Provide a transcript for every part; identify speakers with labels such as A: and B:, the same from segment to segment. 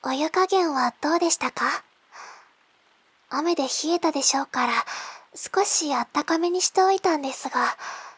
A: お湯加減はどうでしたか？雨で冷えたでしょうから、少しあったかめにしておいたんですが。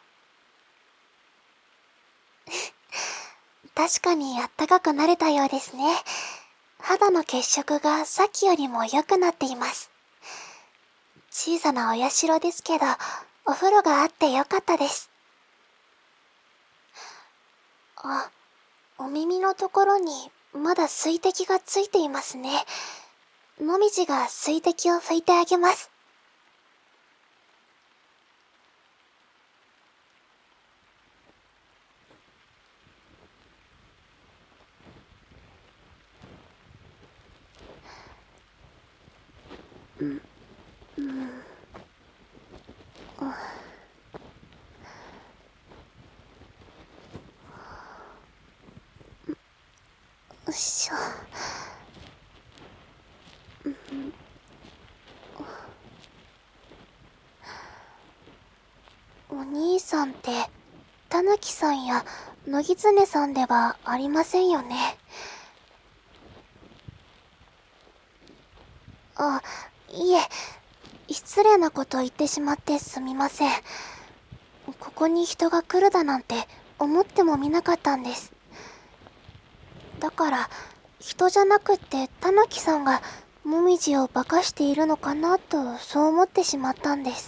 A: 確かにあったかくなれたようですね。肌の血色がさっきよりも良くなっています。小さなお社ですけど、お風呂があってよかったです。あ、お耳のところにまだ水滴がついていますね。もみじが水滴を拭いてあげます。よいしょ。お兄さんって、たぬきさんや乃木常さんではありませんよね。あ、いえ、失礼なこと言ってしまってすみません。ここに人が来るだなんて思ってもみなかったんです。だから、人じゃなくってたぬきさんがもみじを化かしているのかなとそう思ってしまったんです。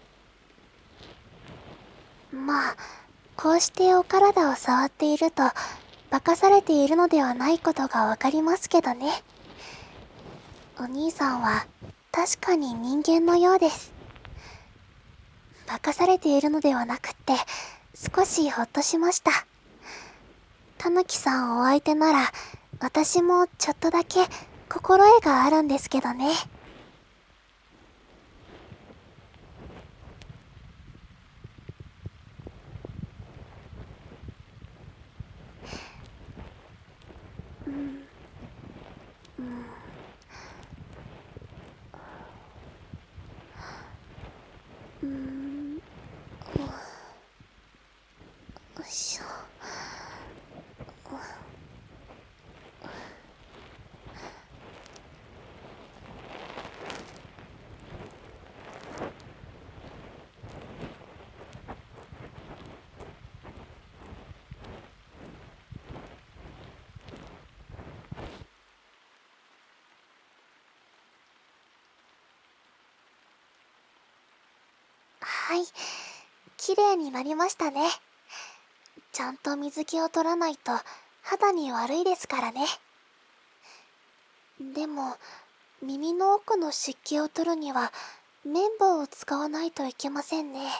A: まあ、こうしてお体を触っていると化かされているのではないことがわかりますけどね。お兄さんは確かに人間のようです。化かされているのではなくって少しほっとしました。たぬきさんお相手なら私もちょっとだけ心得があるんですけどね。よいしょ。はい、綺麗になりましたね。ちゃんと水気を取らないと肌に悪いですからね。でも、耳の奥の湿気を取るには綿棒を使わないといけませんね。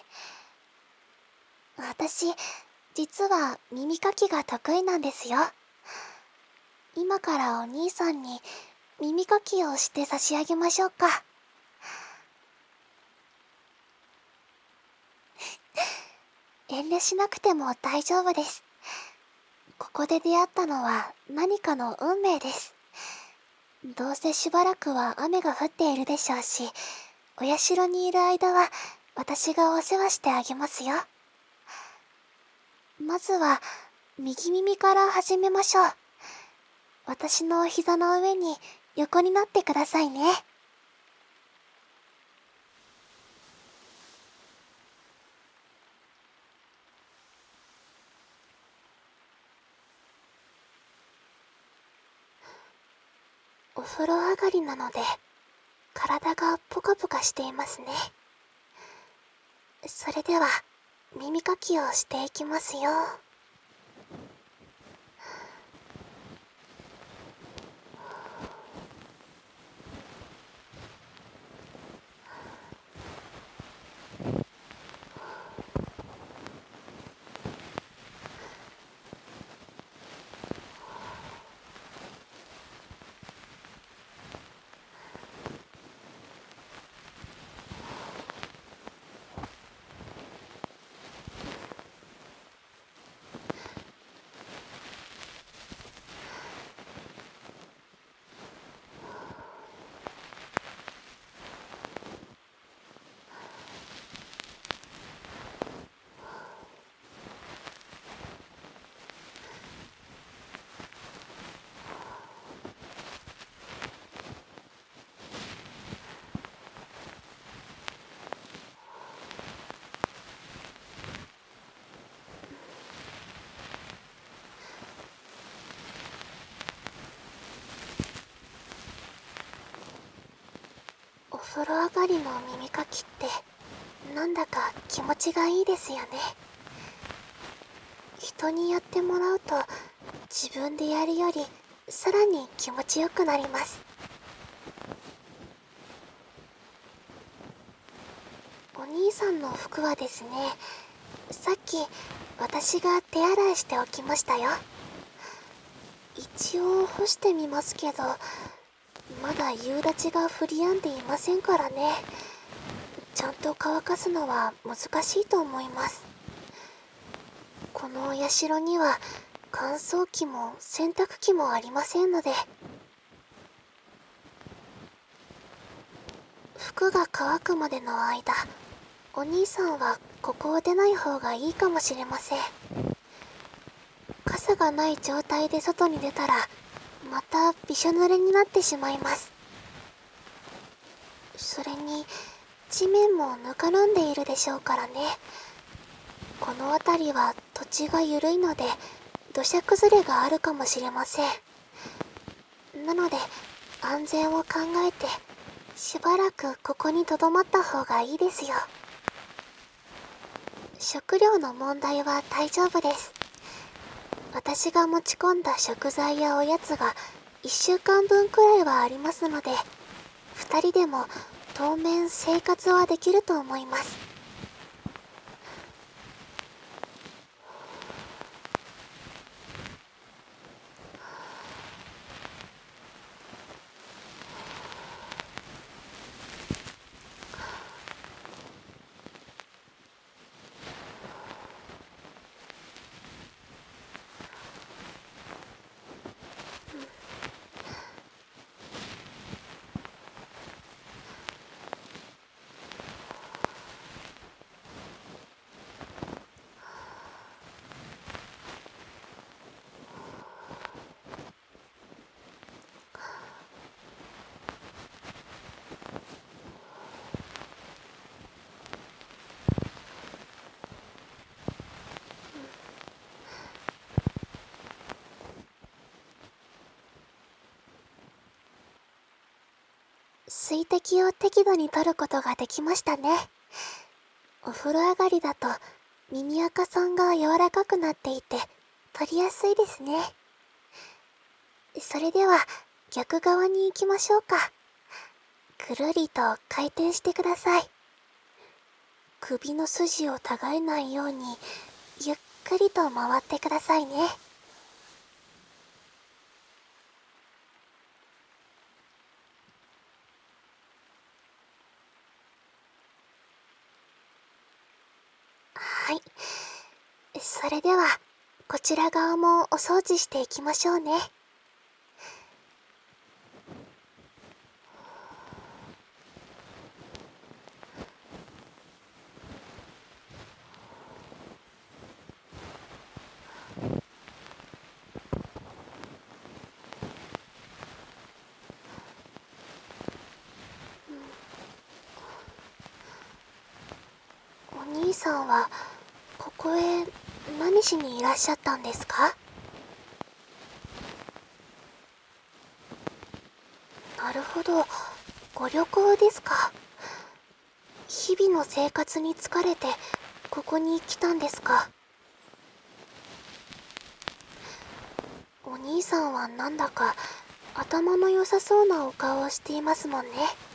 A: 私、実は耳かきが得意なんですよ。今からお兄さんに耳かきをして差し上げましょうか。遠慮しなくても大丈夫です。ここで出会ったのは何かの運命です。どうせしばらくは雨が降っているでしょうし、お社にいる間は私がお世話してあげますよ。まずは右耳から始めましょう。私の膝の上に横になってくださいね。お風呂上がりなので体がポカポカしていますね。それでは耳かきをしていきますよ。 風呂上がりの耳かきってなんだか気持ちがいいですよね。人にやってもらうと自分でやるよりさらに気持ちよくなります。お兄さんの服はですね、さっき私が手洗いしておきましたよ。一応干してみますけど、まだ夕立が降り止んでいませんからね。ちゃんと乾かすのは難しいと思います。このお社には乾燥機も洗濯機もありませんので、服が乾くまでの間、お兄さんはここを出ない方がいいかもしれません。傘がない状態で外に出たらまたびしょ濡れになってしまいます。それに地面もぬかるんでいるでしょうからね。この辺りは土地が緩いので土砂崩れがあるかもしれません。なので安全を考えてしばらくここにとどまった方がいいですよ。食料の問題は大丈夫です。私が持ち込んだ食材やおやつが1週間分くらいはありますので、2人でも当面生活はできると思います。水滴を適度に取ることができましたね。お風呂上がりだと耳垢さんが柔らかくなっていて取りやすいですね。それでは逆側に行きましょうか。くるりと回転してください。首の筋をたがえないようにゆっくりと回ってくださいね。はい。それではこちら側もお掃除していきましょうね。お兄さんはここへ何しにいらっしゃったんですか？なるほど、ご旅行ですか。日々の生活に疲れてここに来たんですか。お兄さんはなんだか頭の良さそうなお顔をしていますもんね。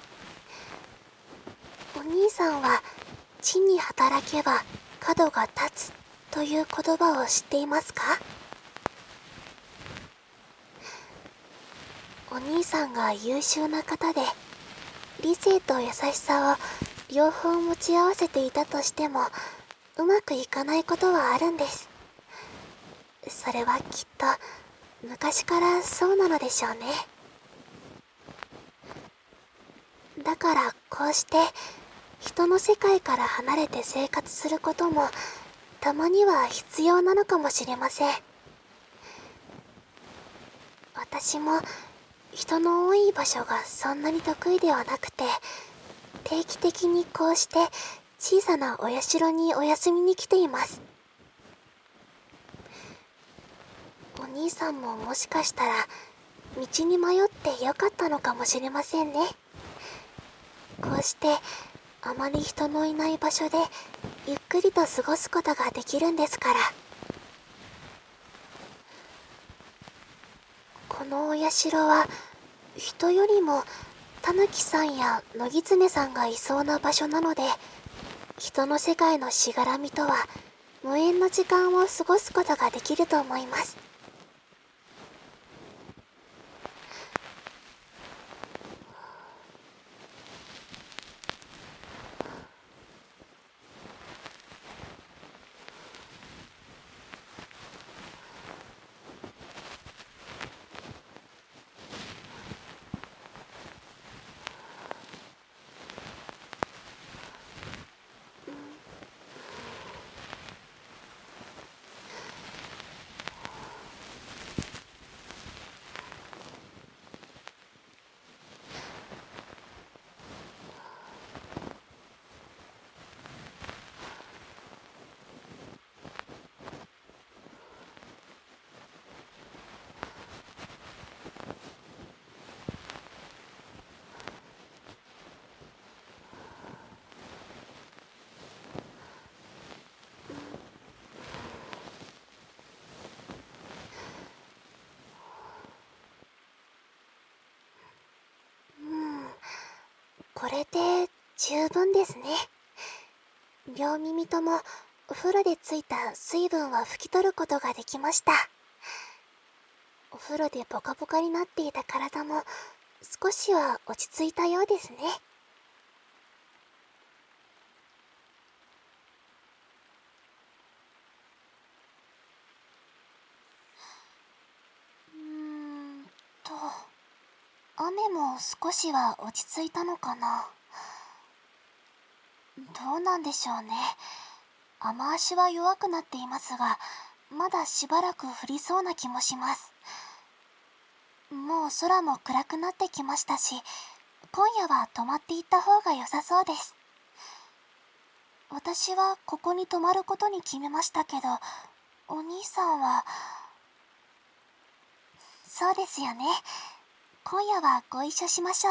A: お兄さんは地に働けば角が立つという言葉を知っていますか？お兄さんが優秀な方で理性と優しさを両方持ち合わせていたとしてもうまくいかないことはあるんです。それはきっと昔からそうなのでしょうね。だからこうして人の世界から離れて生活することもたまには必要なのかもしれません。私も人の多い場所がそんなに得意ではなくて、定期的にこうして小さなお社にお休みに来ています。お兄さんももしかしたら道に迷ってよかったのかもしれませんね。 こうしてあまり人のいない場所でゆっくりと過ごすことができるんですから。このお社は人よりもタヌキさんやノギツネさんがいそうな場所なので、人の世界のしがらみとは無縁の時間を過ごすことができると思います。これで十分ですね。両耳ともお風呂でついた水分は拭き取ることができました。お風呂でポカポカになっていた体も少しは落ち着いたようですね。と、雨も少しは落ち着いたのかな。どうなんでしょうね。雨足は弱くなっていますが、まだしばらく降りそうな気もします。もう空も暗くなってきましたし、今夜は泊まっていった方が良さそうです。私はここに泊まることに決めましたけど、お兄さんは。そうですよね。今夜はご一緒しましょ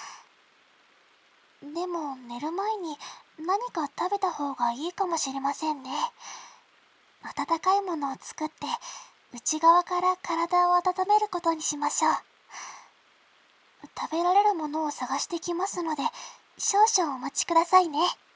A: う。でも寝る前に何か食べた方がいいかもしれませんね。温かいものを作って内側から体を温めることにしましょう。食べられるものを探してきますので、少々お待ちくださいね。